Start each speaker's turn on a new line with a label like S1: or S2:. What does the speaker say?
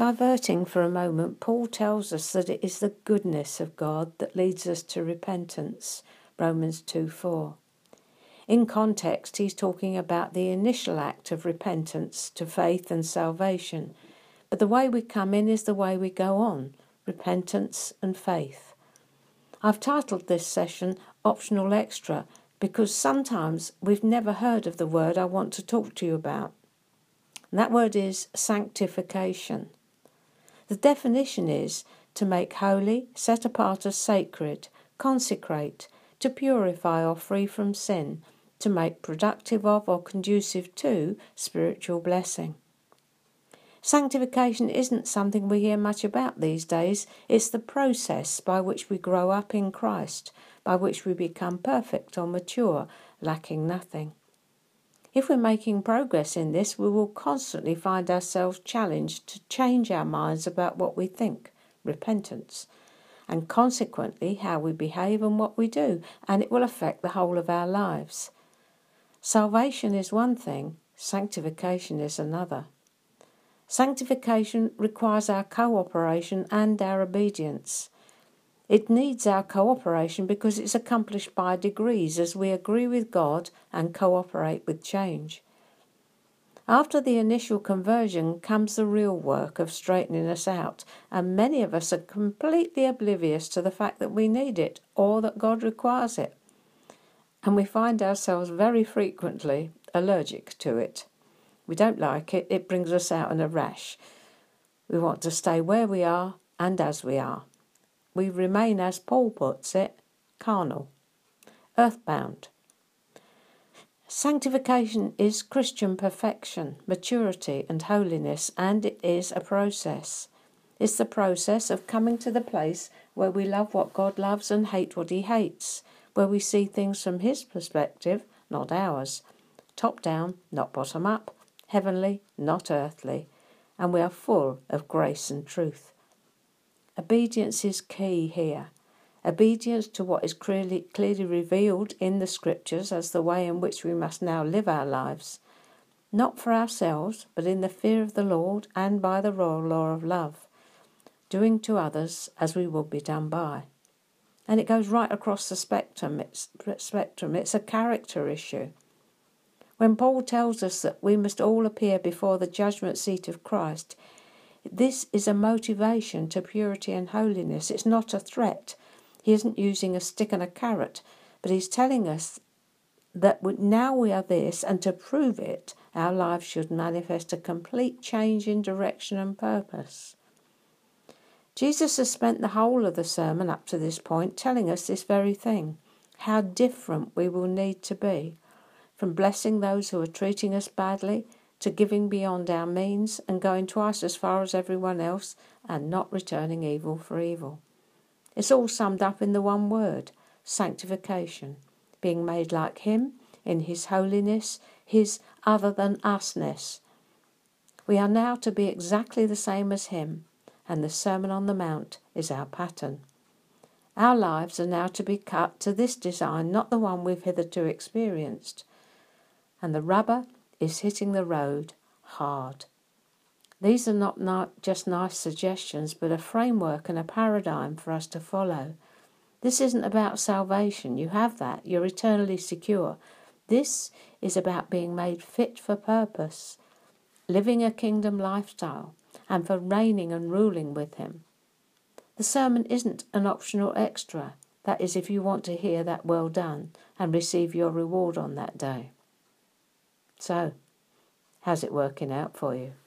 S1: Diverting for a moment, Paul tells us that it is the goodness of God that leads us to repentance, Romans 2:4. In context, he's talking about the initial act of repentance to faith and salvation, but the way we come in is the way we go on, repentance and faith. I've titled this session Optional Extra because sometimes we've never heard of the word I want to talk to you about. And that word is sanctification. The definition is to make holy, set apart as sacred, consecrate, to purify or free from sin, to make productive of or conducive to spiritual blessing. Sanctification isn't something we hear much about these days. It's the process by which we grow up in Christ, by which we become perfect or mature, lacking nothing. If we're making progress in this, we will constantly find ourselves challenged to change our minds about what we think, repentance, and consequently how we behave and what we do, and it will affect the whole of our lives. Salvation is one thing, sanctification is another. Sanctification requires our cooperation and our obedience. It needs our cooperation because it's accomplished by degrees as we agree with God and cooperate with change. After the initial conversion comes the real work of straightening us out, and many of us are completely oblivious to the fact that we need it or that God requires it. And we find ourselves very frequently allergic to it. We don't like it, it brings us out in a rash. We want to stay where we are and as we are. We remain, as Paul puts it, carnal, earthbound. Sanctification is Christian perfection, maturity and holiness, and it is a process. It's the process of coming to the place where we love what God loves and hate what he hates, where we see things from his perspective, not ours, top down, not bottom up, heavenly, not earthly, and we are full of grace and truth. Obedience is key here. Obedience to what is clearly revealed in the Scriptures as the way in which we must now live our lives, not for ourselves, but in the fear of the Lord and by the royal law of love, doing to others as we will be done by. And it goes right across the spectrum. It's a character issue. When Paul tells us that we must all appear before the judgment seat of Christ, this is a motivation to purity and holiness. It's not a threat. He isn't using a stick and a carrot, but he's telling us that now we are this, and to prove it, our lives should manifest a complete change in direction and purpose. Jesus has spent the whole of the sermon up to this point telling us this very thing, how different we will need to be, from blessing those who are treating us badly to giving beyond our means and going twice as far as everyone else and not returning evil for evil. It's all summed up in the one word, sanctification, being made like him in his holiness, his other-than-usness. We are now to be exactly the same as him, and the Sermon on the Mount is our pattern. Our lives are now to be cut to this design, not the one we've hitherto experienced. And the rubber is hitting the road hard. These are not just nice suggestions, but a framework and a paradigm for us to follow. This isn't about salvation. You have that. You're eternally secure. This is about being made fit for purpose, living a kingdom lifestyle, and for reigning and ruling with him. The sermon isn't an optional extra. That is, if you want to hear that well done and receive your reward on that day. So, how's it working out for you?